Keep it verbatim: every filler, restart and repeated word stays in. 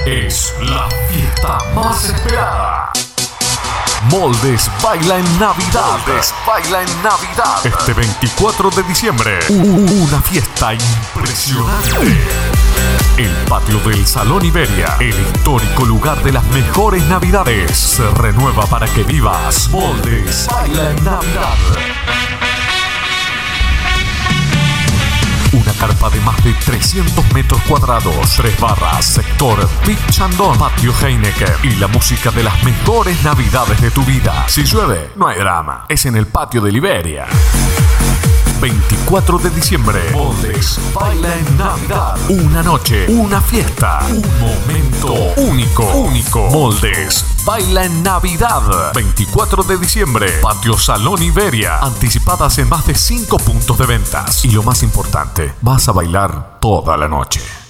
Es la fiesta más esperada. Moldes baila en Navidad. Moldes baila en Navidad. Este veinticuatro de diciembre. Una fiesta impresionante. El patio del Salón Iberia, el histórico lugar de las mejores Navidades, se renueva para que vivas Moldes baila en Navidad. Una carpa de más de trescientos metros cuadrados, tres barras, sector Big Chandon, patio Heineken y la música de las mejores Navidades de tu vida. Si llueve, no hay drama, es en el patio de Iberia. veinticuatro de diciembre, Moldes baila en Navidad. Una noche, una fiesta, un momento único, único. Moldes baila en Navidad. veinticuatro de diciembre, patio Salón Iberia. Anticipadas en más de cinco puntos de ventas. Y lo más importante, vas a bailar toda la noche.